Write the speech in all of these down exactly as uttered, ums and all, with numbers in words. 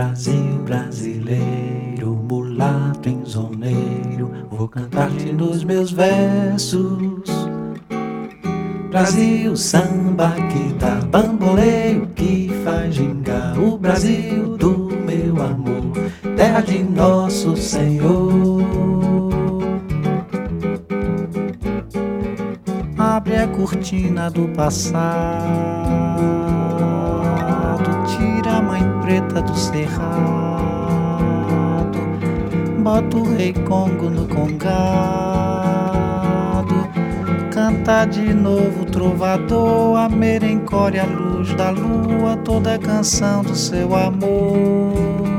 Brasil brasileiro, mulato insoneiro, vou cantar-te nos meus versos. Brasil, samba que dá bamboleio, que faz gingar o Brasil do meu amor, terra de nosso Senhor. Abre a cortina do passado, tira a mãe preta do cerrado, bota o rei Congo no congado, canta de novo trovador, a merencória, a luz da lua, toda a canção do seu amor.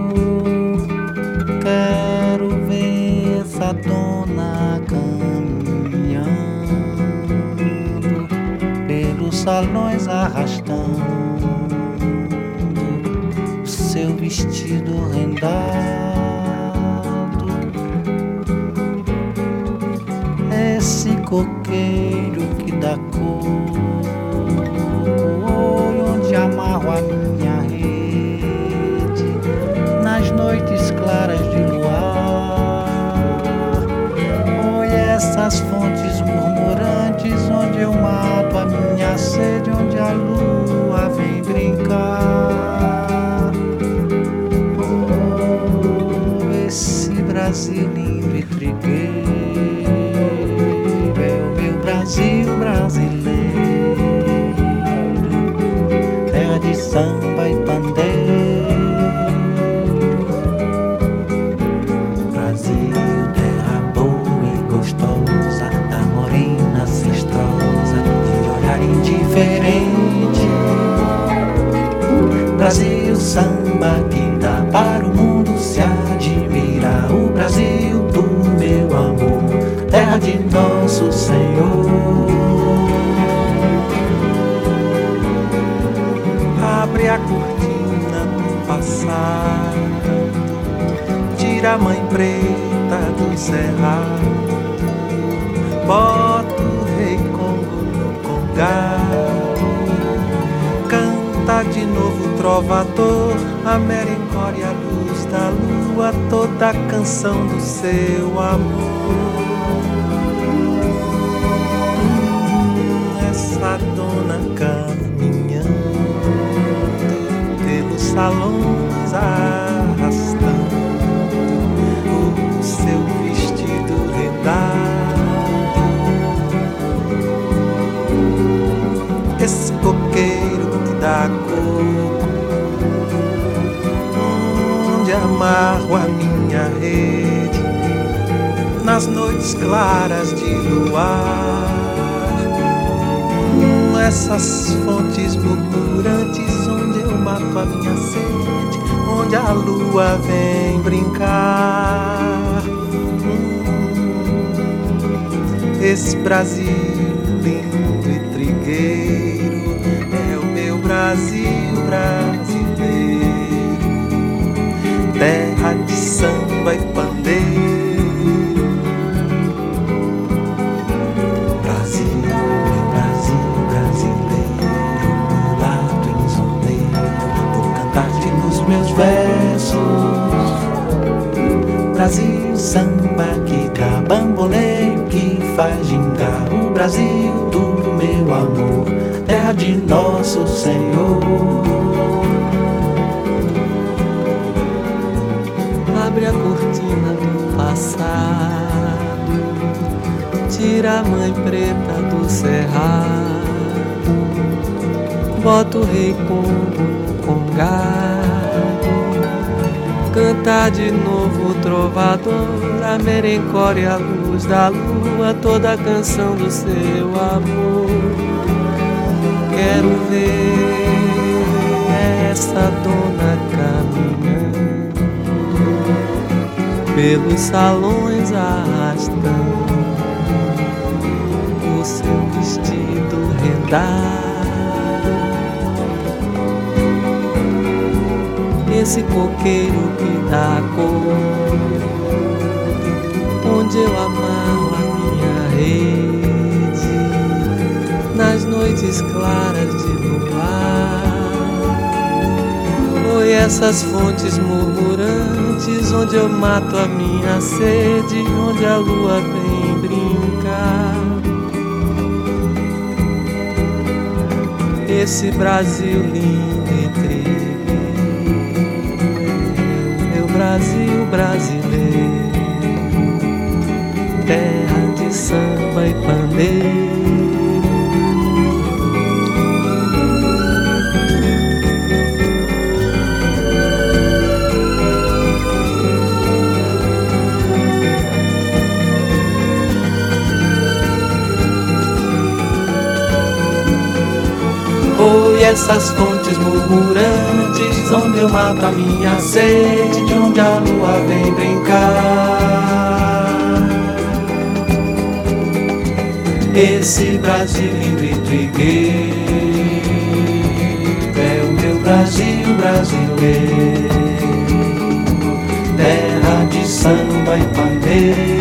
Quero ver essa dona caminhando pelos salões, arrastando o seu vestido rendado. Esse coqueiro que dá cor, onde amarro a minha rede nas noites claras de luar. Oi, essas fontes murmurantes onde eu mato a minha sede, onde a lua vem brincar. Oh, esse Brasil lindo e trigueiro, Brasil brasileiro, terra de samba e pandeiro. Brasil, terra boa e gostosa, da morena asestrosa, de olhar indiferente. Brasil, samba que dá para o mundo se admirar. O Brasil do meu amor, terra de nosso Senhor. Abre a cortina do passado, tira a mãe preta do cerrado, bota o rei Congo no congado, canta de novo trovador, a merencória, a luz da lua, toda a canção do seu amor. Essa dona caminhando pelos salões, arrastando o seu vestido rendado. Esse coqueiro que dá coco, onde amarro a minha rede nas noites claras de luar. Essas fontes murmurantes onde eu mato a minha sede, onde a lua vem brincar. Hum, esse Brasil lindo e trigueiro é o meu Brasil brasileiro, terra de samba e pandeiro. Meus versos, Brasil, samba que dá bamboleio, que faz gingar o Brasil do meu amor, terra de nosso Senhor. Abre a cortina do passado, tira a mãe preta do cerrado, bota o rei Congo no congado, canta de novo o trovador, a merencória, a luz da lua, toda a canção do seu amor. Quero ver essa dona caminhando pelos salões, arrastando o seu vestido rendado. Esse coqueiro que dá cor, onde eu amarro a minha rede nas noites claras de luar. Oi, essas fontes murmurantes, onde eu mato a minha sede, onde a lua vem brincar. Esse Brasil lindo e triste, meu Brasil brasileiro, terra de samba e pandeiro. Oi, essas fontes murmurantes, onde eu mato a minha sede, de onde a lua vem brincar. Esse Brasil lindo e trigueiro é o meu Brasil brasileiro, terra de samba e pandeiro.